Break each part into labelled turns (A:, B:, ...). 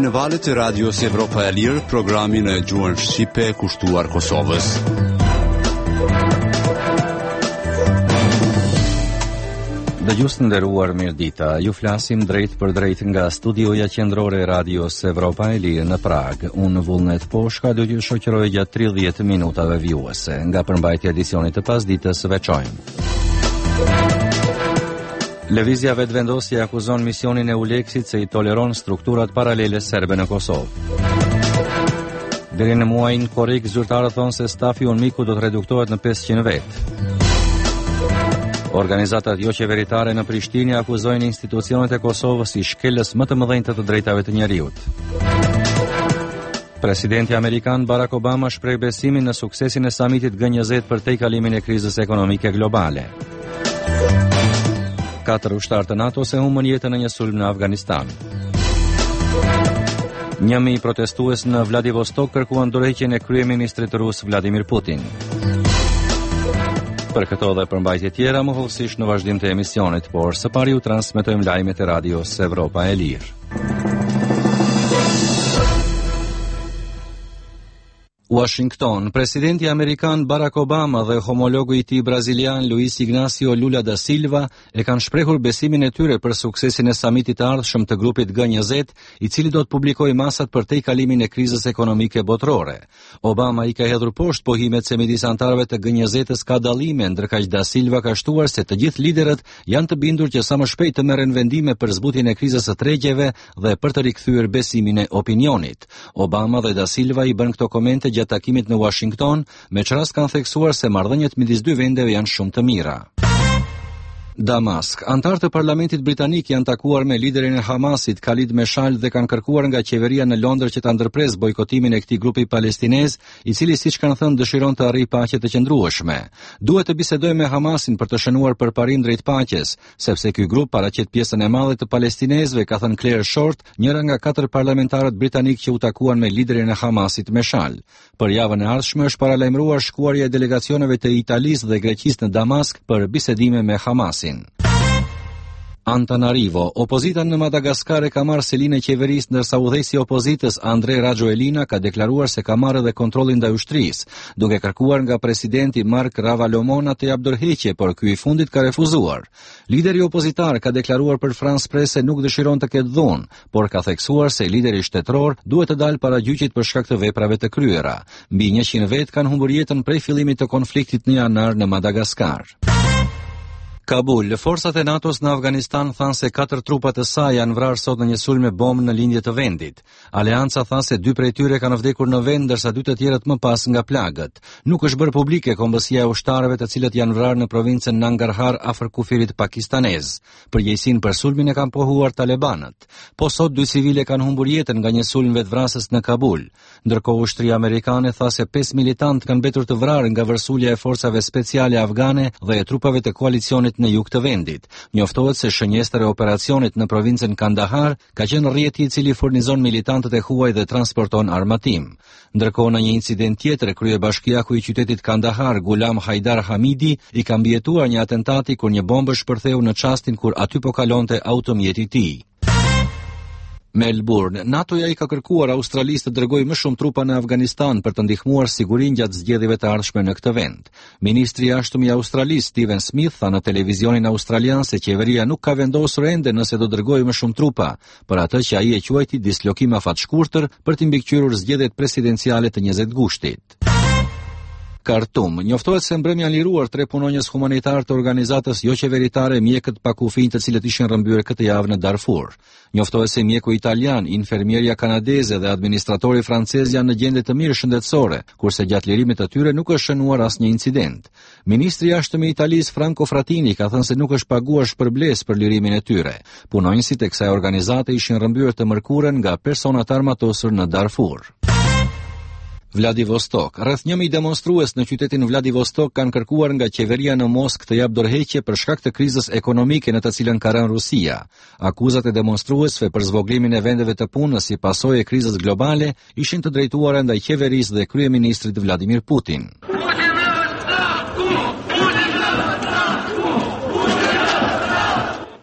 A: në valët e radios Evropa e Lirë, programin e gjuhën shqipe kushtuar Kosovës.
B: Dëgjues të nderuar, mirëdita. Ju flasim drejt për drejt nga studioja qendrore e radios Evropa e Lirë në Prag. Unë Vullnet Poshka do t'ju shoqëroj gjatë 30 minutave vjuese. Nga përmbajtja e edicionit të pasditës veçojmë. Lëvizja vetëvendosje akuzon misionin e Uleksit se i toleron strukturat paralele serbe në Kosovë. Deri në muajin korrik, zyrtarët thonë se stafi UNMIK-u do të reduktohet në 500 vetë. Organizatat jo qeveritare në Prishtinë akuzojnë institucionet e Kosovës si shkelës më të mëdhenjtë të drejtave të njerëzit. Presidenti amerikan Barack Obama shpreh besimin në suksesin e samitit G20 për tejkalimin e krizës ekonomike globale. 4 ushtarë të NATO se humbën jetën në një sulm në Afganistan. 1000 protestues në Vladivostok kërkuan dorëheqjen e kryeministrit rus Vladimir Putin. Për këto dhe përmbajtje tjera, më hollësisht në vazhdim të emisionit, por së pari u transmetojmë lajmet e radios Evropa e Lirë. Washington. Presidenti amerikan Barack Obama dhe homologu i tij brazilian Luiz Ignacio Lula da Silva e kanë shprehur besimin e tyre për suksesin e samitit të ardhshëm të grupit G20, i cili do të publikojë masat për tejkalimin e krizës ekonomike botërore. Obama i ka hedhur poshtë pohimet se midis anëtarëve të G20-s ka dallime, ndërkaq da Silva ka shtuar se të gjithë liderët janë të bindur që sa më shpejt të merren vendime për zbutjen e krizës së tregjeve dhe për të rikthyer besimin e opinionit. Obama dhe da Silva i bën këto komente gjatë takimit në Washington, me çrast kanë theksuar se marrëdhëniet midis dy vendeve janë shumë të mira. Damask. Antarë të parlamentit britanik janë takuar me liderin e Hamasit, Khalid Meshal, dhe kanë kërkuar nga qeveria në Londër që ta ndërpresë bojkotimin e këtij grupi palestinez, i cili siç kanë thënë dëshiron të arrijë paqe të qëndrueshme. Duhet të bisedojmë me Hamasin për të shënuar përparim drejt paqes, sepse ky grup paraqet pjesën e madhe të palestinezëve, ka thënë Claire Short, njëra nga 4 parlamentarët britanik që u takuan me liderin e Hamasit Meshal. Për javën e ardhshme është paralajmëruar shkuarja e delegacioneve të Italisë dhe Greqisë në Damask për bisedime me Hamas. Antananarivo. Opozita në Madagaskar e ka marrë selinë e qeverisë, ndërsa udhëheqësi i opozitës Andre Rajoelina ka deklaruar se ka marrë edhe kontrollin ndaj ushtrisë, duke kërkuar nga presidenti Marc Ravalomanana të japë dorëheqje, por ky i fundit ka refuzuar. Lideri opozitar ka deklaruar për France Press se nuk dëshiron të ketë dhunë, por ka theksuar se lideri shtetëror duhet të dalë para gjyqit për shkak të veprave të kryera. Mbi 100 vetë kanë humbur jetën prej fillimit të konfliktit në janar në Madagaskar. Kabul. Forcat e NATO-s në Afganistan thanë se 4 trupa të saj janë vrarë sot në një sulm me bombë në lindje të vendit. Aleanca tha se 2 prej tyre kanë vdekur në vend, ndërsa 2 të tjerët më pas nga plagët. Nuk është bërë publike kombësia e ushtarëve të cilët janë vrarë në provincën Nangarhar afër kufirit pakistanez. Përgjegjësinë për sulmin e kanë pohuar talebanët. Po sot 2 civile kanë humbur jetën nga një sulm vetvrasës në Kabul. Ndërkohë ushtria amerikane tha se 5 militantë kanë mbetur të vrarë nga vërsulja e forcave speciale afgane dhe e trupave të koalicionit në jug të vendit. Njoftohet se shënjestër e operacionit në provincën Kandahar ka qenë rrjeti i cili furnizon militantët e huaj dhe transporton armatim. Ndërkohë në një incident tjetër, kryebashkiaku i qytetit Kandahar, Gulam Haidar Hamidi, i ka mbijetuar një atentati kur një bombë shpërtheu në çastin kur aty po kalonte automjeti i tij. Melbourne. NATO-ja i ka kërkuar Australisë të dërgojë më shumë trupa në Afganistan për të ndihmuar sigurinë gjatë zgjedhjeve të ardhshme në këtë vend. Ministri i jashtëm i Australisë, Stephen Smith, tha në televizionin australian se qeveria nuk ka vendosur ende nëse do dërgojë më shumë trupa, për atë që ai e quajti dislokim afatshkurtër për të mbikëqyrur zgjedhjet presidenciale të 20 gushtit. Khartoum. Njoftohet se mbrëmja liruar 3 punonjës humanitar të organizatës jo qeveritare mjekët pa kufi të cilët ishin rrëmbyer këtë javë në Darfur. Njoftohet se mjeku italian, infermierja kanadeze dhe administratori francez janë në gjendje të mirë shëndetësore, kurse gjatë lirimit të tyre nuk është shënuar asnjë incident. Ministri i jashtëm i Italisë Franco Frattini ka thënë se nuk është paguar shpërblesë për lirimin e tyre. Punonjësit e kësaj organizate ishin rrëmbyer të mërkurën nga personat armatosur në Darfur. Vladivostok. Rreth 1000 demonstrues në qytetin Vladivostok kanë kërkuar nga qeveria në Moskë të japë dorëheqje për shkak të krizës ekonomike në të cilën ka rënë Rusia. Akuzat e demonstruesve për zvogëlimin e vendeve të punës si pasojë e krizës globale ishin të drejtuara ndaj qeverisë dhe kryeministrit Vladimir Putin.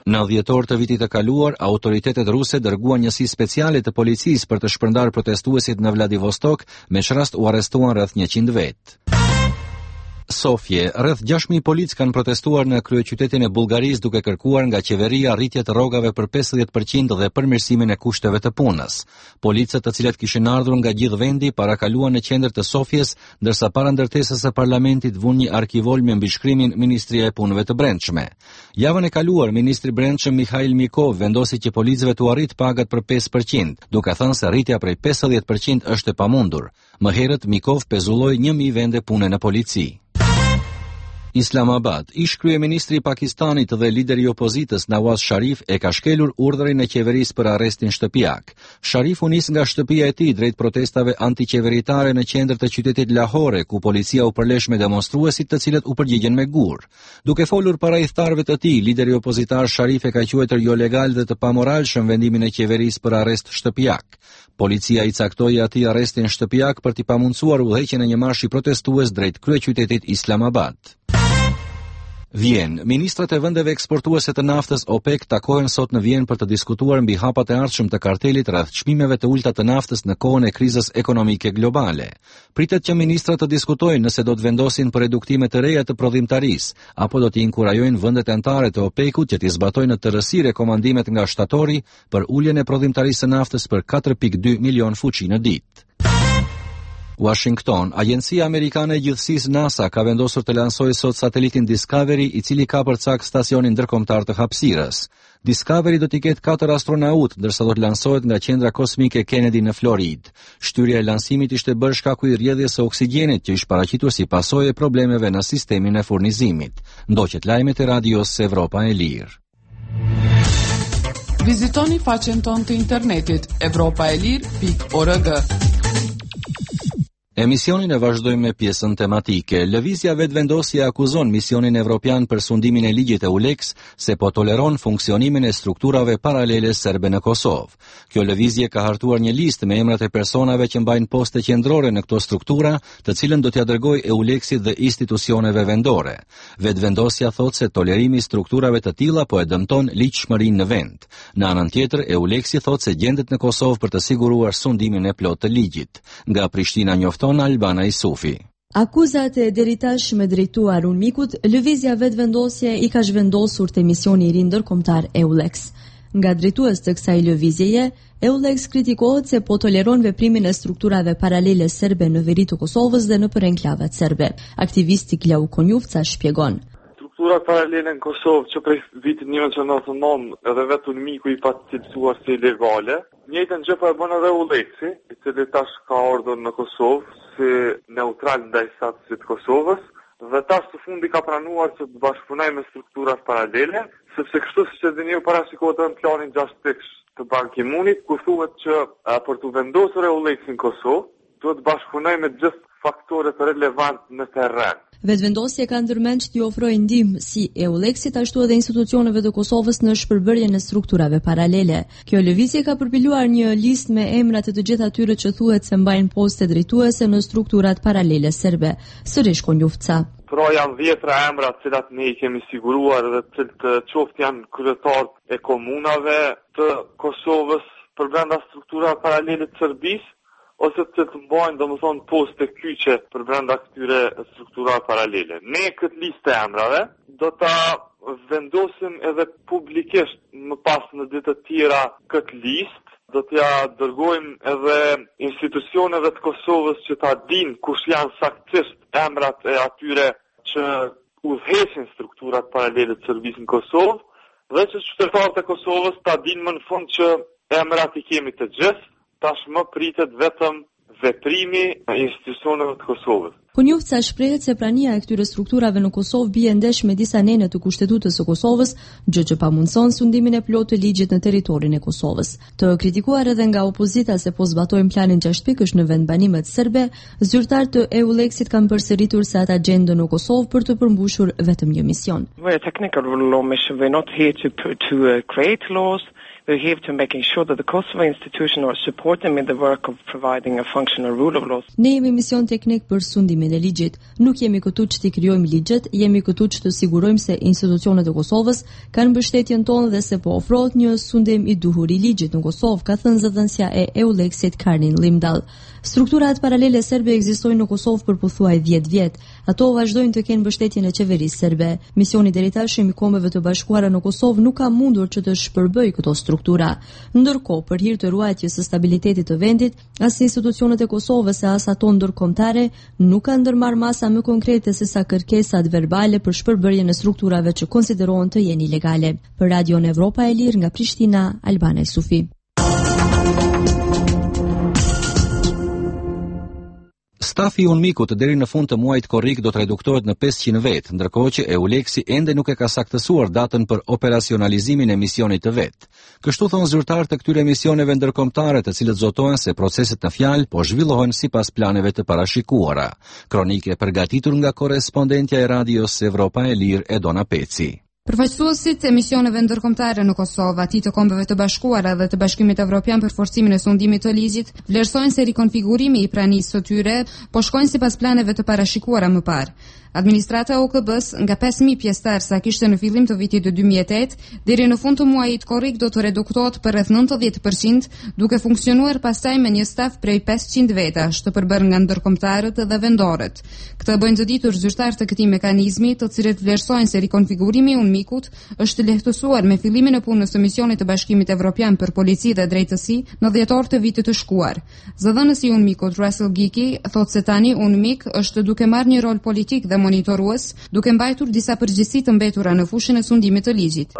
B: Në dhjetor të vitit të kaluar, autoritetet ruse dërguan njësi speciale të policisë për të shpërndar protestuesit në Vladivostok, me çrast u arrestuan rreth 100 vetë. Sofje, rreth 6.000 polic kanë protestuar në kryeqytetin e Bullgarisë duke kërkuar nga qeveria rritje të rrogave për 50% dhe përmirësimin e kushteve të punës. Policët, të cilët kishin ardhur nga gjithë vendi, parakaluan në qendër të Sofjes, ndërsa para ndërtesës së parlamentit vun një arkivol me mbishkrimin Ministria e Punëve të Brendshme. Javën e kaluar, ministri i Brendshëm Mikhail Mikov vendosi që policëve t'u arrit pagat për 5%, duke thënë se rritja prej 50% është e pamundur. Më herët Mikov pezulloi 1.000 vende pune në polici. Islamabad, ish kryeministri i Pakistanit dhe lideri i opozitës Nawaz Sharif e ka shkelur urdhrin e qeverisë për arrestin shtëpiak. Sharif u nis nga shtëpia e tij drejt protestave antiqeveritare në qendër të qytetit Lahore, ku policia u përlesh me demonstruesit të cilët u përgjigjen me gur. Duke folur para idhtarëve të tij, lideri opozitar Sharif e ka quajtur jo legal dhe të pamoralshëm vendimin e qeverisë për arrest shtëpiak. Policia i caktoi atij arrestin shtëpiak për t'i pamundsuar udhëheqjen e një marshi protestues drejt kryeqytetit Islamabad. Vjen, ministrat e vendeve eksportuese të naftës OPEC takohen sot në Vjen për të diskutuar mbi hapat e ardhshëm të kartelit rreth çmimeve të ulta të naftës në kohën e krizës ekonomike globale. Pritet që ministrat të diskutojnë nëse do të vendosin për reduktime të reja të prodhimtarisë, apo do t'i inkurajojnë vendet anëtare të OPEC-ut që t'i zbatojnë në tërësi rekomandimet nga shtatori për uljen e prodhimtarisë së naftës për 4.2 milion fuqi në ditë. Washington, Agjencia Amerikane e Gjithësisë NASA ka vendosur të lansojë sot satelitin Discovery, i cili ka përcak stacionin ndërkombëtar të hapësirës. Discovery do t'i ketë 4 astronaut, ndërsa do të lansohet nga qendra kosmike Kennedy në Floridë. Shtyrja e lansimit ishte bërë shkaku i rrjedhjes së oksigjenit, që ishte paraqitur si pasojë e problemeve në sistemin e furnizimit. Ndoqet lajmet e radios Evropa e Lirë.
C: Vizitoni faqen tonë të internetit evropaelir.org.
B: Emisionin e vazhdojmë me pjesën tematike. Lëvizja vetëvendosje akuzon misionin evropian për sundimin e ligjit EULEX se po toleron funksionimin e strukturave paralele serbe në Kosovë. Kjo lëvizje ka hartuar një listë me emrat e personave që mbajnë poste qendrore në këto struktura, të cilën do t'ia dërgojë EULEX-it dhe institucioneve vendore. Vetëvendosja thotë se tolerimi i strukturave të tilla po e dëmton ligjshmërinë në vend. Në anën tjetër, EULEX-i thotë se gjendet në Kosovë për të siguruar sundimin e plotë të ligjit. Nga Prishtina njofton Albana Isufi.
D: Akuzat e deritash me drejtuar UNMIK-ut, lëvizja vetëvendosje i ka zhvendosur te misioni i ri ndërkombëtar EULEX. Nga drejtues të kësaj lëvizjeje, EULEX kritikohet se po toleron veprimin e strukturave paralele serbe në veri të Kosovës dhe në enklavat serbe. Aktivisti Klau Konjufca shpjegon.
E: Strukturat paralele në Kosovë që prej vitit 1999 edhe vetë UNMIK-u i pa cilësuar si ilegale. Njëjtën gjë po e bën edhe EULEX-i, i cili tash ka ardhur në Kosovë si neutral ndaj statusit të Kosovës, dhe tash së fundi ka pranuar që të bashkëpunojë me strukturat paralele, sepse kështu siç e dini parashikohet në planin 6 të Ban Ki-moonit, ku thuhet që për të vendosur EULEX-in në Kosovë, duhet të bashkëpunojë me gjithë faktorët relevant në terren.
D: Vetëvendosja ka ndërmend që t'i ofrojë ndihmë si EULEX-it ashtu edhe institucioneve të Kosovës në shpërbërjen e strukturave paralele. Kjo lëvizje ka përpiluar një listë me emrat e të gjithë atyre që thuhet se mbajnë poste drejtuese në strukturat paralele serbe. Sërish Konjufca.
E: Pra janë 10 emra të cilat ne i kemi siguruar dhe të qoftë janë kryetarët e komunave të Kosovës për brenda strukturave paralele të Serbisë, ose të mbajnë domethënë poste kyçe për brenda këtyre strukturave paralele. Ne këtë listë e emrave do ta vendosim edhe publikisht më pas në ditë të tjera këtë listë, do t'ja dërgojmë edhe institucioneve të Kosovës që ta dinë kush janë saktësisht emrat e atyre që udhëheqin strukturat paralele të Serbisë në Kosovë, dhe që qytetarët e Kosovës ta dinë më në fund që emrat i kemi të gjithë. Tashmë pritet vetëm veprimi e institucioneve të Kosovës.
D: Konjufca shprehet se prania e këtyre strukturave në Kosovë bie ndesh me disa nene të Kushtetutës së Kosovës, gjë që pamundson sundimin e plotë të ligjit në territorin e Kosovës. Të kritikuar edhe nga opozita se po zbatojnë planin 6 pikësh në vendbanimet serbe, zyrtarët të EULEX-it kanë përsëritur se ata gjenden në Kosovë për të përmbushur vetëm një mision.
F: We're a technical law mission. We're not here to create laws. We're here to making sure that the Kosovo institution are supporting in the work of providing a functional rule of law.
D: Ne jemi mision teknik për sundimin sundimin e ligjit. Nuk jemi këtu që t'i krijojmë ligjet, jemi këtu që të sigurojmë se institucionet e Kosovës kanë mbështetjen tonë dhe se po ofrohet një sundim i duhur i ligjit në Kosovë, ka thënë zëdhënësja e EULEX-it Karnin Limdall. Strukturat paralele serbe ekzistojnë në Kosovë për pothuaj 10 vjet. Ato vazhdojnë të kenë mbështetjen e qeverisë serbe. Misioni deri tashmë i Kombeve të Bashkuara në Kosovë nuk ka mundur që të shpërbëjë këto struktura. Ndërkohë, për hir të ruajtjes së stabilitetit të vendit, as institucionet e Kosovës e as ato ndërkombëtare nuk kanë ndërmarrë masa më konkrete se sa kërkesat verbale për shpërbërjen e strukturave që konsiderohen të jenë ilegale. Për Radion Evropa e Lirë nga Prishtina, Albana Sufi.
B: Stafi i UNMIK-ut deri në fund të muajit korrik do të reduktohet në 500 vet, ndërkohë që EULEX-i ende nuk e ka saktësuar datën për operacionalizimin e misionit të vet. Kështu thon zyrtarët të këtyre misioneve ndërkombëtare, të cilët zotojnë se proceset në fjalë po zhvillohen sipas planeve të parashikuara. Kronikë e përgatitur nga korrespondentja e Radios Evropa e Lirë Edona Peci.
G: Përfaqësuesit e misioneve ndërkombëtare në Kosovë, aty të Kombeve të Bashkuara dhe të Bashkimit Evropian për forcimin e sundimit të ligjit, vlerësojnë se rikonfigurimi i pranisë së tyre po shkojnë sipas planeve të parashikuara më parë. Administrata e OKB-s nga 5000 pjesëtar sa kishte në fillim të vitit 2008, deri në fund të muajit korrik do të reduktohet për rreth 90%, duke funksionuar pastaj me një staf prej 500 vetash, të përbërë nga ndërkombëtarët dhe vendorët. Këtë bëjnë të ditur zyrtarët të këtij mekanizmi, të cilët vlerësojnë se rikonfigurimi i UNMIK-ut është lehtësuar me fillimin e punës së misionit të Bashkimit Evropian për polici dhe drejtësi në dhjetor të vitit të shkuar. Zëdhënësi i UNMIK-ut Russell Giki thotë se tani UNMIK është duke marrë një rol politik dhe monitorues, duke mbajtur disa përgjegjësi të mbetura në fushën e sundimit të ligjit.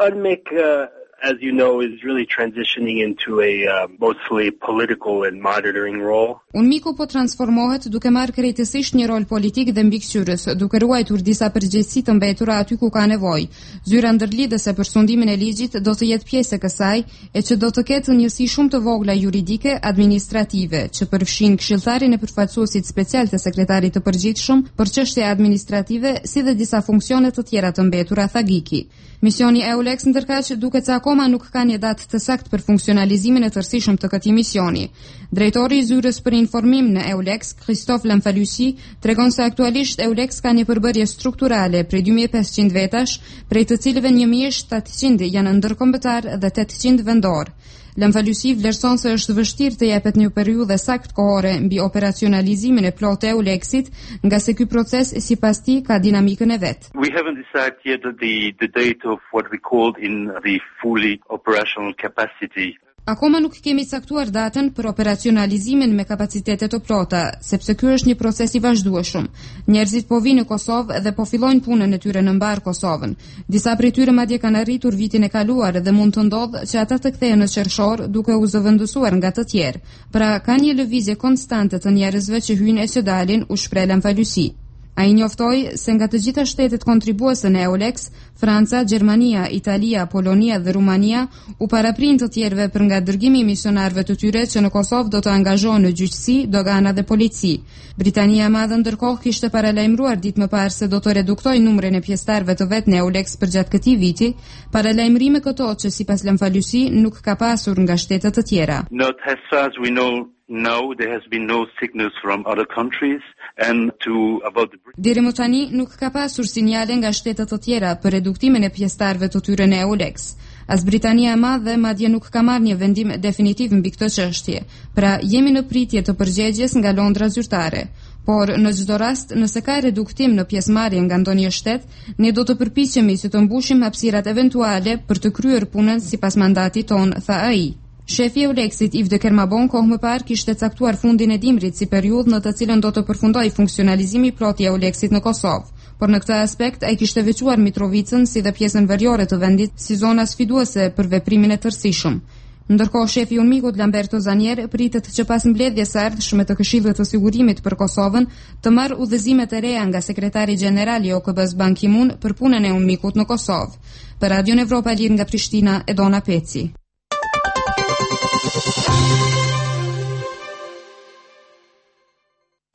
H: As you know, is really transitioning into a mostly political and monitoring role.
G: UNMIK-u po transformohet duke marrë krejtësisht një rol politik dhe mbikëqyrës, duke ruajtur disa përgjegjësi të mbetura aty ku ka nevojë. Zyra ndërlidhëse për sundimin e ligjit do të jetë pjesë e kësaj, e që do të ketë njësi shumë të vogla juridike, administrative, që përfshin këshilltarin e përfaqësuesit special të sekretarit të përgjithshëm për çështje administrative, si dhe disa funksione të tjera të mbetura, tha Giki. Misioni EULEX ndërkaq duket se akoma nuk ka një datë të saktë për funksionalizimin e tërësishëm të këtij misioni. Drejtori i zyrës për informim në EULEX, Christophe Lamfalussy, tregon se aktualisht EULEX ka një përbërje strukturale prej 2500 vetash, prej të cilëve 1700 janë ndërkombëtar dhe 800 vendor. Lamfalussy vlerëson se është vështirë të jepet një periudhë saktë kohore mbi operacionalizimin e plotë e EULEX-it, nga se ky proces sipas tij ka dinamikën e vet.
H: We haven't decided yet the date of what we called in the fully operational capacity.
G: Akoma nuk kemi caktuar datën për operacionalizimin me kapacitete të plota, sepse ky është një proces i vazhdueshëm. Njerëzit po vinë në Kosovë dhe po fillojnë punën e tyre në mbar Kosovën. Disa prej tyre madje kanë arritur vitin e kaluar dhe mund të ndodhë që ata të kthehen në qershor duke u zëvendësuar nga të tjerë. Pra ka një lëvizje konstante të njerëzve që hyjnë e që dalin, u shpreh Lamfalussy. Ai njoftoi se nga të gjitha shtetet kontribuese në EULEX, Franca, Gjermania, Italia, Polonia dhe Rumania u paraprin të tjerëve për nga dërgimi i misionarëve të tyre që në Kosovë do të angazhohen në gjyqësi, dogana dhe polici. Britania e Madhe ndërkohë kishte paralajmëruar ditë më parë se do të reduktojë numrin e pjesëtarëve të vet në EULEX përgjatë këtij viti, paralajmërime këto që sipas Lamfalussy nuk ka pasur nga shtetet të tjera.
H: Not as far as we know. No, there has been no signals from other countries and about the...
G: Deri më tani nuk ka pasur sinjale nga shtetet të tjera për reduktimin e pjesëtarëve të tyre në EULEX. As Britania e Madhe madje nuk ka marrë një vendim definitiv mbi këtë çështje. Pra jemi në pritje të përgjigjes nga Londra zyrtare. Por në çdo rast, nëse ka reduktim në pjesëmarrje nga ndonjë shtet, ne do të përpiqemi që të mbushim hapësirat eventuale për të kryer punën sipas mandatit ton, tha ai. Shefi i EULEX-it Yves de Kermabon kohë më parë kishte caktuar fundin e dimrit si periudhë në të cilën do të përfundojë funksionalizimi plot i EULEX-it në Kosovë. Por në këtë aspekt ai kishte veçuar Mitrovicën si dhe pjesën veriore të vendit si zona sfiduese për veprimin e tërësishëm. Ndërkohë shefi i UNMIK-ut Lamberto Zanier pritet që pas mbledhjes së ardhshme të Këshillit të Sigurimit për Kosovën të marrë udhëzime të reja nga sekretari gjeneral i OKB-s Ban Ki-moon për punën e UNMIK-ut në Kosovë. Për Radion Evropa Lirë nga Prishtina, Edona Peci.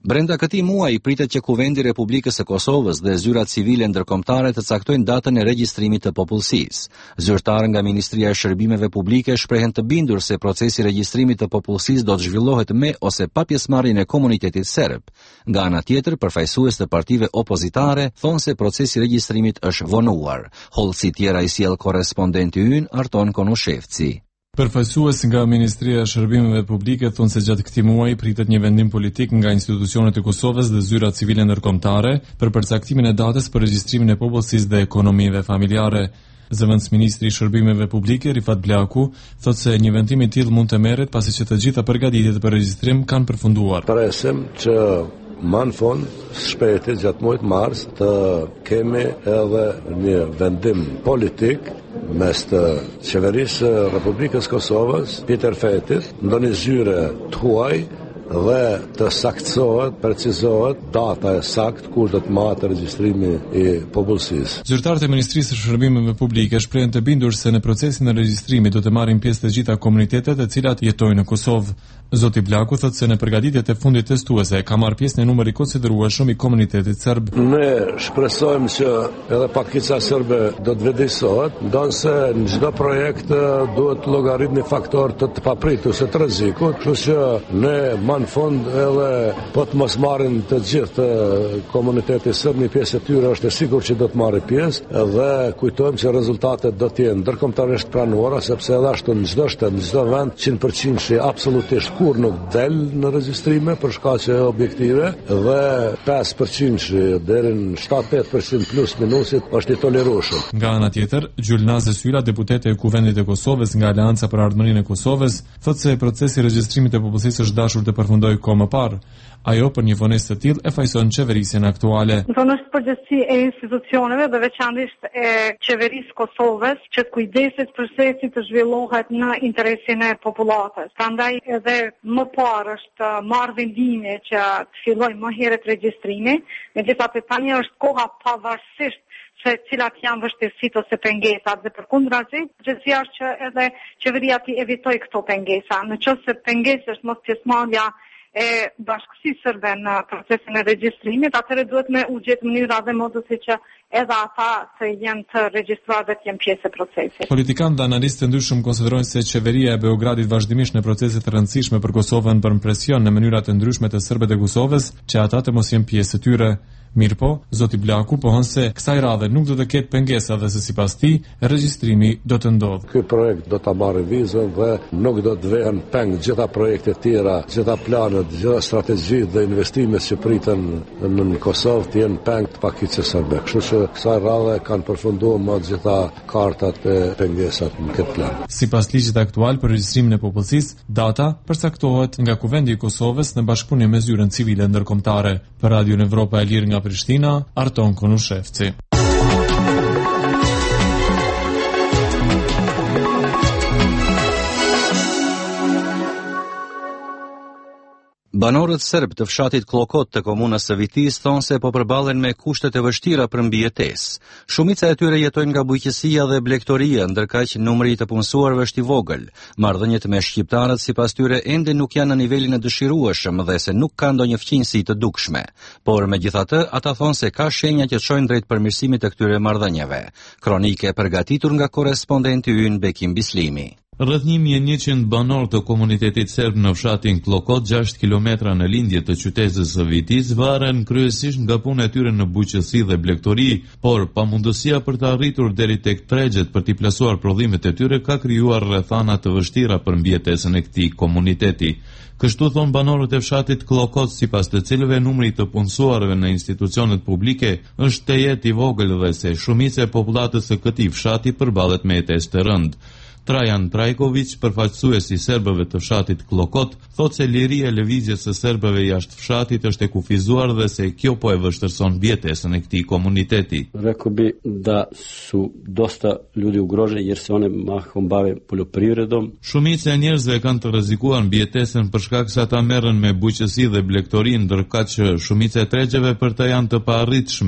B: Brenda këtij muaji pritet që Kuvendi i Republikës së Kosovës dhe zyrat civile ndërkombëtare të caktojnë datën e regjistrimit të popullsisë. Zyrtarë nga Ministria e Shërbimeve Publike shprehen të bindur se procesi i regjistrimit të popullsisë do të zhvillohet me ose pa pjesëmarrjen e komunitetit serb. Nga ana tjetër, përfaqësues të partive opozitare thonë se procesi i regjistrimit është vonuar. Hollësi tjera i sjell korrespondenti ynë Arton Konushevci.
I: Përfaqësues nga Ministria e Shërbimeve Publike thonë se gjatë këtij muaji pritet një vendim politik nga institucionet e Kosovës dhe zyrat civile ndërkombëtare për përcaktimin e datës për regjistrimin e popullsisë dhe ekonomive familjare. Zëvendësministri i Shërbimeve Publike Rifat Blaku thotë se një vendim i tillë mund të merret pasi që të gjitha përgatitjet për regjistrim kanë përfunduar.
J: Presim që më në fund, shpejti gjatë muajit mars, të kemi edhe një vendim politik mes të qeverisë Republikës Kosovës, Peter Fetit, ndonjë zyre të huaj dhe të saktësohet, precizohet data e saktë kur do të marrë regjistrimi i popullsisë.
I: Zyrtarët e Ministrisë së Shërbimeve Publike shprehen të bindur se në procesin e regjistrimit do të marrin pjesë të gjitha komunitetet e cilat jetojnë në Kosovë. Zoti Blaku thotë se në përgatitjet e fundit testuese ka marrë pjesë në numër i konsiderueshëm i komunitetit serb.
J: Ne shpresojmë që edhe pakicë serbe do të vëdësohet, ndonse në çdo projekt duhet llogarit një faktor të papritur se të rrezikut, kështu që ne më në fund edhe po të mos marrin të gjithë komuniteti serb, një pjesë e tyre është e sigurt që do të marrë pjesë dhe kujtojmë që rezultatet do të jenë ndërkombëtarisht pranuara, sepse edhe ashtu në çdo shtet, në çdo vend 100% absolutisht kur nuk del në regjistrime për shkaqe objektive dhe 5% deri në 7-8% plus minusit është i tolerueshëm.
I: Nga ana tjetër, Gjulnaz Syla, deputete e Kuvendit të Kosovës nga Aleanca për Ardhmërinë e Kosovës, thotë se procesi i regjistrimit të popullsisë është dashur të përfundojë kohë më parë. Ajo për një vonesë të tillë e fajson qeverisjen aktuale.
K: Tonë është përgjegjësi e institucioneve dhe veçanërisht e qeverisë Kosovës që të kujdeset procesi të zhvillohet në interesin e popullatës. Prandaj edhe më parë është marrë vendimi që të fillojë më herët regjistrimi, megjithatë tani është koha pavarësisht se cilat janë vështirësitë ose pengesat dhe përkundrazi, përgjegjësia është që edhe qeveria të evitoj këto pengesa. Në qoftë se pengesë është mos pjesëmarrja e bashkësisë serbe në procesin e regjistrimit, atëherë duhet me u gjetë mënyra dhe modusi që edhe ata të jenë të regjistruar dhe të jenë pjesë e procesit.
I: Politikanë dhe analistë të ndryshëm konsiderojnë se qeveria e Beogradit vazhdimisht në procese të rëndësishme për Kosovën bën presion në mënyra të ndryshme të serbët e Kosovës që ata të mos jenë pjesë e tyre. Mirpo, zoti Blaku pohon se kësaj radhe nuk do të ketë pengesa dhe se sipas tij regjistrimi do të ndodhë.
J: Ky projekt do ta marrë vizën dhe nuk do të vehen peng gjitha projektet tjera, gjitha planet, gjitha strategjitë dhe investimet që priten në Kosovë të jenë peng të pakicës serbe. Kështu që kësaj radhe kanë përfunduar më të gjitha kartat e pengesat në këtë plan.
I: Sipas ligjit aktual për regjistrimin e popullsisë, data përcaktohet nga Kuvendi i Kosovës në bashkëpunim me zyrën civile ndërkombëtare. Për Radio Evropa e Lirë nga Prishtina, Arton Konushevci.
B: Banorët serb të fshatit Klokot të komunës së Vitis thonë se po përballen me kushtet e vështira për mbijetesë. Shumica e tyre jetojnë nga bujqësia dhe blegtoria, ndërkaq numri i të punësuarve është i vogël. Marrëdhëniet me shqiptarët sipas tyre ende nuk janë në nivelin e dëshirueshëm dhe se nuk ka ndonjë fqinjësi të dukshme. Por megjithatë, ata thonë se ka shenja që çojnë drejt përmirësimit të këtyre marrëdhënieve. Kronike e përgatitur nga korrespondenti ynë Bekim Bislimi.
L: Rreth 1100 banor të komunitetit serb në fshatin Klokot, 6 kilometra në lindje të qytetit së Vitis, varen kryesisht nga puna e tyre në bujqësi dhe blegtori, por pamundësia për të arritur deri tek tregjet për t'i plasuar prodhimet e tyre ka krijuar rrethana të vështira për mbijetesën e këtij komuniteti. Kështu thon banorët e fshatit Klokot, sipas të cilëve numri të punësuarve në institucionet publike është të jetë i vogël dhe se shumica e popullatës së këtij fshati përballet me jetesë të rëndë. Trajan Trajković, përfaqësuesi i serbëve të fshatit Klokot, thotë se liria e lëvizjes së serbëve jashtë fshatit është e kufizuar dhe se kjo po e vështirëson mbijetesën e këtij komuniteti.
M: Rekao bi da su dosta ljudi ugroženi jer se one mahom bave poljoprivredom.
L: Shumica e njerëzve kanë të rrezikuar mbijetesën për shkak se ata merren me bujqësi dhe blegtori, ndërkaq që shumica e tregjeve për të janë të paarritshme.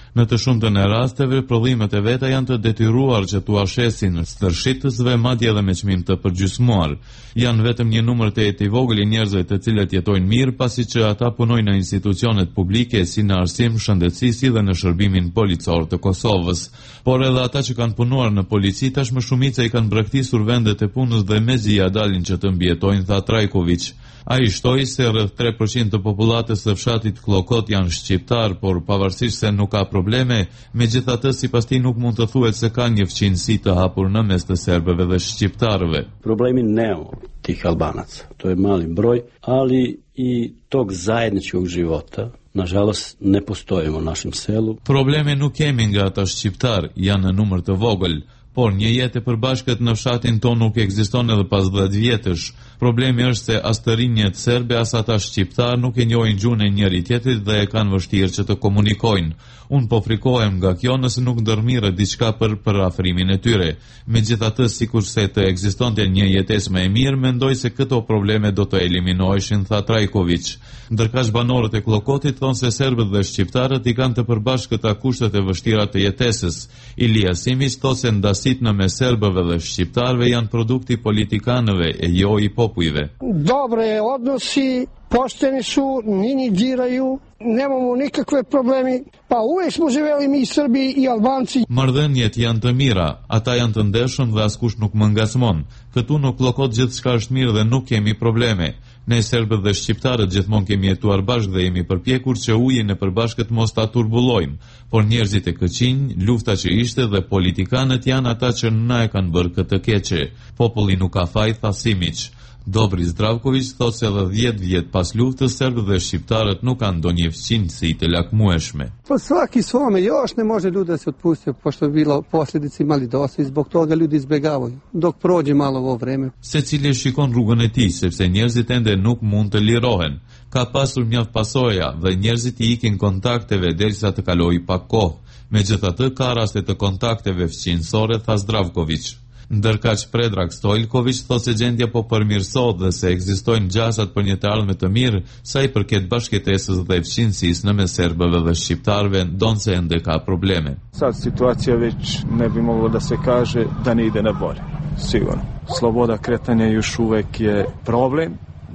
L: Në të shumtën e rasteve, prodhimet e veta janë të detyruar që t'u ashesin stërshitësve, madje edhe me çmim të përgjysmuar. Janë vetëm një numër të vogël i njerëzve të cilët jetojnë mirë, pasi që ata punojnë në institucionet publike si në arsim, shëndetësi si dhe në shërbimin policor të Kosovës. Por edhe ata që kanë punuar në polici tashmë shumica i kanë braktisur vendet e punës dhe mezi ja dalin që të mbijetojnë, tha Trajković. Ai shtoi se rreth 3% të popullatës së fshatit Klokot janë shqiptar, por pavarësisht se nuk ka probleme, megjithatë sipas tij nuk mund të thuhet se ka një fqinësi të hapur në mes të serbëve dhe shqiptarëve.
M: Problemi nemamo tih Albanaca. To je mali broj, ali i tog zajedničkog života nažalost ne postojimo u našem selu.
L: Probleme nuk kemi nga ata shqiptar, janë në numër të vogël. Por një jetë e përbashkët në fshatin ton nuk ekziston edhe pas 10 vjetësh. Problemi është se as të rinjët serbe as ata shqiptar nuk e njohin gjuhën e njëri tjetrit dhe e kanë vështirë që të komunikojnë. Unë po frikohem nga kjo nëse nuk ndërmirret diçka për afrimin e tyre. Megjithatë, sikurse të ekzistonte një jetesë më e mirë, mendoj se këto probleme do të eliminoheshin, tha Trajković. Ndërkaq banorët e Klokotit thonë se serbët dhe shqiptarët i kanë të përbashkëta kushtet e vështira të jetesës. Ilia Simić thotë se ndasit në mes serbëve dhe shqiptarëve janë produkti politikanëve e jo i popujve.
N: Dobre odnosi, pošteni su, njini diraju, nemamo nikakve problemi, pa uvek smo živeli mi Srbi i Albanci.
L: Marrëdhëniet janë të mira, ata janë të ndeshëm dhe askush nuk më ngasmon. Këtu në Klokot gjithçka është mirë dhe nuk kemi probleme. Ne serbët dhe shqiptarët gjithmonë kemi jetuar bashkë dhe jemi përpjekur që ujin e përbashkët mos ta turbullojmë. Por njerëzit e këqinj, lufta që ishte dhe politikanët janë ata që na e kanë bërë këtë keqe. Populli nuk ka faj, tha Simić. Dobri Zdravković thotë se edhe 10 vjet pas luftës serbët dhe shqiptarët nuk kanë ndonjë fqinjësi të lakmueshme.
N: Po svaki svome, još ne može ljude se otpustiti, pošto je bilo posljedice imali dosta i zbog toga ljudi izbjegavaju, dok prođe malo ovo vreme.
L: Secili shikon rrugën e tij, sepse njerëzit ende nuk mund të lirohen. Ka pasur mjaft pasoja dhe njerëzit i ikin kontakteve derisa të kalojë pak kohë. Megjithatë ka raste të kontakteve fqinjësore, tha Zdravković. Ndërkaq Predrag Stojlković thotë se gjendja po përmirësohet dhe se ekzistojnë gjasat për një të ardhme të mirë, sa i përket bashkëtesës dhe fqinësisë në mes serbëve dhe shqiptarëve, ndonse ende ka probleme.
O: Sad situacija već ne bi moglo da se kaže da ne ide na bolje. Sigurno. Sloboda kretanja još uvek je problem.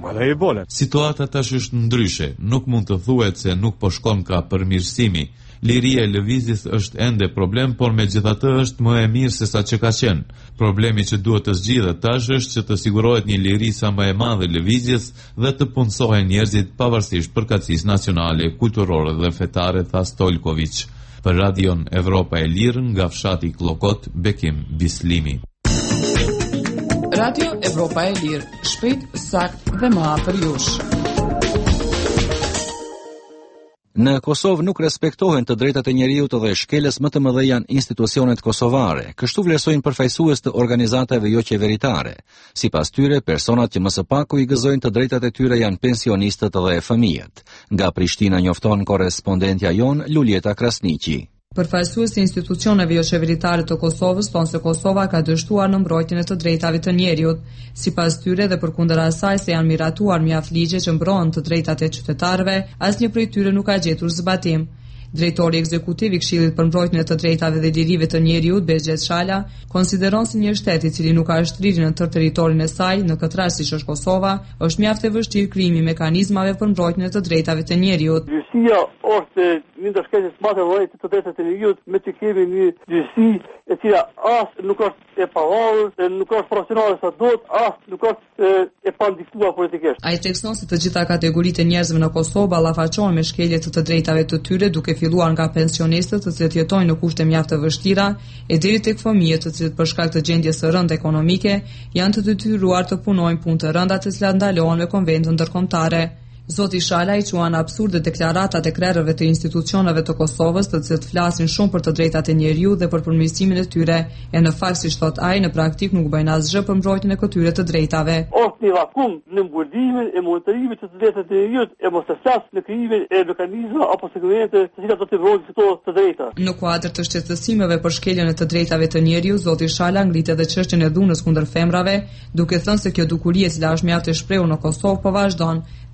L: Situata tash është ndryshe, nuk mund të thuhet se nuk po shkon ka përmirësimi. Liria e lëvizjes është ende problem, por megjithatë është më e mirë se sa që ka qenë. Problemi që duhet të zgjidhet tash është që të sigurohet një liri sa më e madhe lëvizjes dhe të punësohen njerëzit pavarësisht përkatësisë nacionale, kulturore dhe fetare, tha Stojlković. Për Radion Evropa e Lirë nga fshati Klokot, Bekim Bislimi.
C: Radio Evropa e Lirë, shpejt, sakt dhe më afër jush.
B: Në Kosovë nuk respektohen të drejtat e njeriut dhe shkelës më të mëdha janë institucionet kosovare, kështu vlerësojnë përfaqësues të organizatave jo qeveritare. Sipas tyre, personat që më së paku i gëzojnë të drejtat e tyre janë pensionistët dhe fëmijët. Nga Prishtina njofton korrespondentja jon Luljeta Krasniqi.
P: Përfaqësuesi i institucioneve jo qeveritare të Kosovës thonë se Kosova ka dështuar në mbrojtjen e të drejtave të njeriut. Sipas tyre dhe përkundër asaj se janë miratuar mjaft ligje që mbrohen të drejtat e qytetarëve, asnjë prej tyre nuk ka gjetur zbatim. Drejtori ekzekutiv i Këshillit për mbrojtjen e të drejtave dhe lirive të njeriut, Bezhet Shala, konsideron se një shtet i cili nuk ka shtrirje në tërë territorin e saj, në këtë rast siç është Kosova, është mjaft e vështirë krijimi i mekanizmave për mbrojtjen e të drejtave të njeriut.
Q: Gjyqësia është një ndër shkeljet më të vështira të drejtave të njeriut, me të kemi një gjyqësi e cila as nuk është e pavarur, nuk është profesionale sa duhet, as nuk është e pandikuar politikisht.
P: Ai thekson se të gjitha kategoritë e njerëzve në Kosovë ballafaqohen me shkelje të drejtave të tyre, duke filluar nga pensionistët të cilët jetojnë në kushte mjaft të vështira e deri tek fëmijët të cilët për shkak të gjendjes së rëndë ekonomike janë të detyruar të punojnë punë të rënda të cilat ndalohen me konventën ndërkombëtare. Zoti Shala i quan absurde deklaratat e krerëve të institucioneve të Kosovës, të cilët flasin shumë për të drejtat e njeriut dhe për përmirësimin e tyre, e në fakt siç thot ai, në praktik nuk bëjnë asgjë për mbrojtjen e këtyre të drejtave.
Q: Është një vakum në mbullimin e monitorimit të drejtave të njeriut e mos të flas në krijimin e mekanizma apo segmente të cilat do të mbrojnë këto të drejta.
P: Në kuadër të shqetësimeve për shkeljen e të drejtave të njeriut, Zoti Shala ngrit edhe çështjen e dhunës kundër femrave, duke thënë se kjo dukuri e cila është mjaft e shprehur në Kosovë po vazhdon.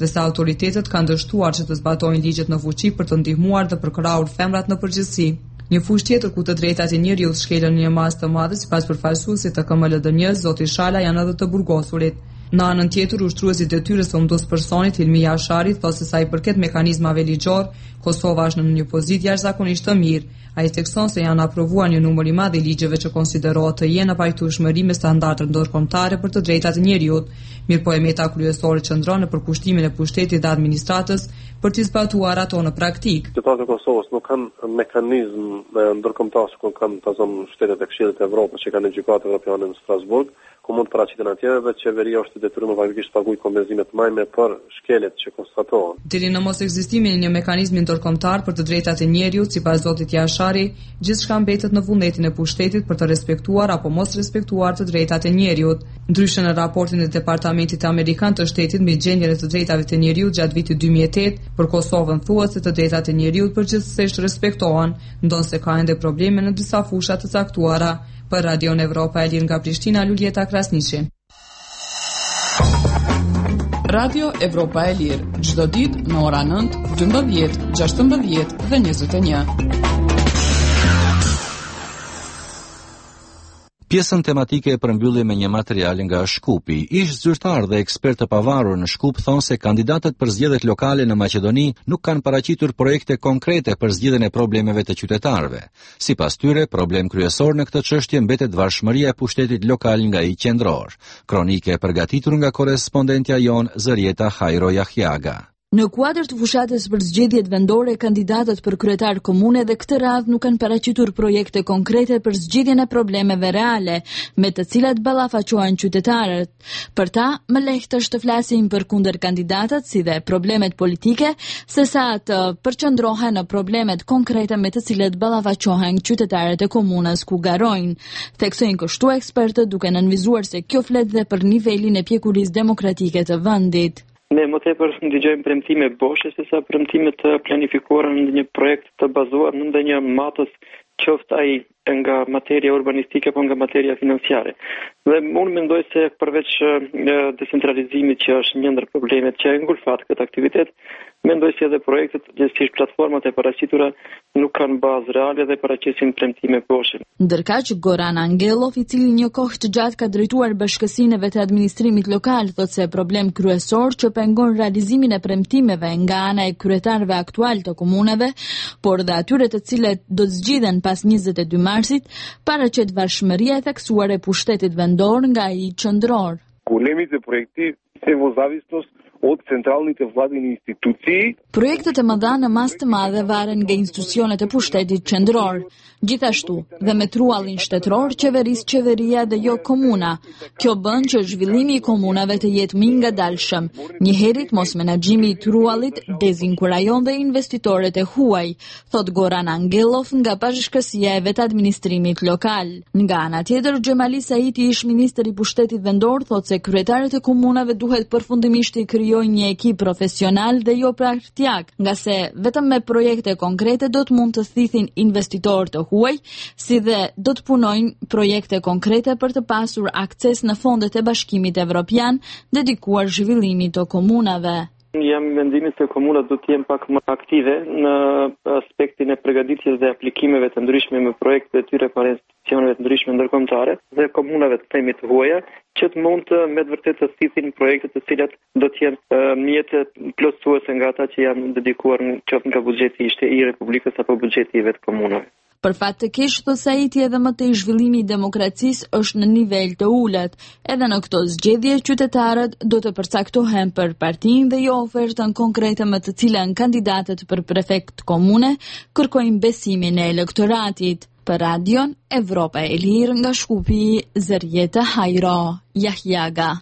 P: dhe sa autoritetet kanë dështuar që të zbatojnë ligjet në fuqi për të ndihmuar dhe përkrahur femrat në përgjithësi. Një fushë tjetër ku të drejtat e njeriut shkelen në një masë të madhe, sipas përfaqësuesit të KMLDN-s, zoti Shala, janë edhe të burgosurit. Në anën tjetër, ushtruesi i detyrës së humtues personit Hilmi Jashari thotë se sa i përket mekanizmave ligjor, Kosova është në një pozitë jashtëzakonisht të mirë. Ai thekson se janë aprovuar një numër i madh i ligjeve që konsiderohet të jenë në pajtueshmëri me standardet ndërkombëtare për të drejtat e njeriut. Mirëpo e meta kryesore qëndron në përkushtimin e pushtetit dhe administratës për të zbatuar ato në praktikë.
R: Qytetarët e Kosovës nuk kanë mekanizëm ndërkombëtar që kanë të zonë shtetet e Këshillit të Evropës që kanë gjykatë evropiane në Strasburg, ku mund të paraqiten atje dhe qeveria është e detyruar faktikisht të paguajë kompensimet të mëjme për shkeljet që konstatohen.
P: Deri në mos ekzistimin e një mekanizmi ndërkombëtar për të drejtat e njeriut, sipas zotit Jashari, gjithçka mbetet në vullnetin e pushtetit për të respektuar apo mos respektuar të drejtat e njeriut. Ndryshe në raportin e Departamentit Amerikan të Shtetit mbi gjendjen e të drejtave të njeriut gjatë vitit 2008, për Kosovën thuhet se të drejtat e njeriut përgjithsisht respektohen, ndonse ka ende probleme në disa fusha të caktuara. Për Radio Evropa e Lirë nga Prishtina, Luljeta Krasniqi.
C: Radio Evropa e Lirë, çdo ditë në ora 9, 12, 16 dhe 21.
B: Pjesën tematike e përmbylli me një material nga Shkupi. Ish zyrtar dhe ekspert të pavarur në Shkup thonë se kandidatët për zgjedhjet lokale në Maqedoni nuk kanë paraqitur projekte konkrete për zgjidhjen e problemeve të qytetarëve. Sipas tyre, problem kryesor në këtë çështje mbetet varfshmëria e pushtetit lokal nga i qendror. Kronike e përgatitur nga korrespondentja jon Zërieta Hajro Jahjaga.
D: Në kuadër të fushatës për zgjedhjet vendore, kandidatët për kryetar komune dhe këtë radhë nuk kanë paraqitur projekte konkrete për zgjidhjen e problemeve reale, me të cilat ballafaqohen qytetarët. Për ta, më lehtë është të flasim përkundër kandidatët si dhe problemet politike, sesa të përqendrohen në problemet konkrete me të cilat ballafaqohen qytetarët e komunës ku garojnë. Theksojnë kështu ekspertët, duke nënvizuar se kjo flet dhe për nivelin e pjekurisë demokratike të vendit.
S: Ne më tepër dëgjojmë premtime boshe sesa premtime të planifikuara në një projekt të bazuar në ndonjë matës, qoftë ai nga materia urbanistike apo nga materia financiare. Dhe unë mendoj se përveç decentralizimit që është një ndër problemet që e ngulfat këtë aktivitet, mendoj se edhe projektet, gjithsesi platformat e paraqitura nuk kanë bazë reale dhe paraqesin premtime boshe.
D: Ndërkaq Goran Angelov, i cili një kohë të gjatë ka drejtuar bashkësinëve të administrimit lokal, thotë se problem kryesor që pengon realizimin e premtimeve nga ana e kryetarëve aktual të komuneve, por dhe atyre të cilët do të zgjidhen pas 22 marsit, paraqet varfshmëria e theksuar e pushtetit vendor nga i qendror.
T: Големите проекти се во зависност od centralните vladini instituции.
D: Projektet e mëdha në mas të madhe varen nga institucionet e pushtetit qendror. Gjithashtu, dhe me truallin shtetëror qeverisë qeveria dhe jo komuna. Kjo bën që zhvillimi i komunave të jetë më i ngadalshëm. Njëherët mos menaxhimi i truallit dezinkurajon dhe investitorët e huaj, thot Goran Angelov nga bashkësia e vet administrimit lokal. Nga ana tjetër, Xhemali Saiti, ish ministër i pushtetit vendor, thot se kryetarët e komunave duhet përfundimisht të krijojnë një ekip profesional dhe jo praktik, nga se vetëm me projekte konkrete do të mund të thithin investitorë të huaj, si dhe do të punojnë projekte konkrete për të pasur akses në fondet e Bashkimit Evropian dedikuar zhvillimit të komunave.
S: Jam mendimit se komunat do të jenë pak më aktive në aspektin e përgatitjes dhe aplikimeve të ndryshme me projekte të tyre para institucioneve të ndryshme ndërkombëtare dhe komunave të themit të huaja, që të mund të me të vërtetë të thithin projekte të cilat do të jenë mjete plotësuese nga ata që janë dedikuar qoftë nga buxheti i Republikës apo buxheti i vet komunave.
D: Për fat të keq, thot Saiti, edhe më tej zhvillimi i demokracisë është në nivel të ulët. Edhe në këto zgjedhje qytetarët do të përcaktohen për partinë dhe jo ofertën konkrete me të cilën kandidatët për prefekt komune kërkojnë besimin e elektoratit. Për Radion Evropa e Lirë nga Shkupi, Zërieta Hajro Jahjaga.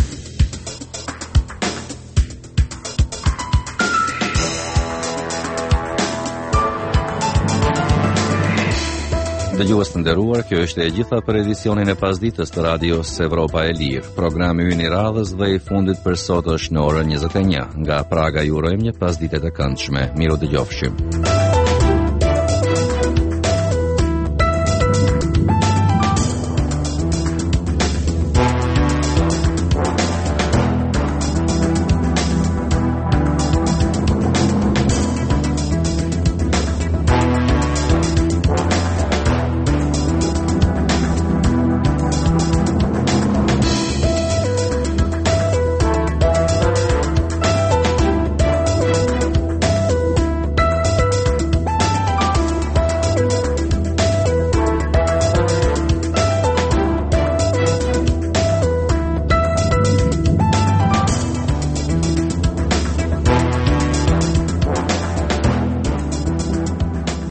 B: Dëgjues të nderuar, kjo është e gjitha për edicionin e pasdites të Radios Evropa e Lirë. Programi ynë i radhës dhe i fundit për sot është në orën 21. Nga Praga ju urojmë një pasdite të këndshme. Miru dëgjofshim.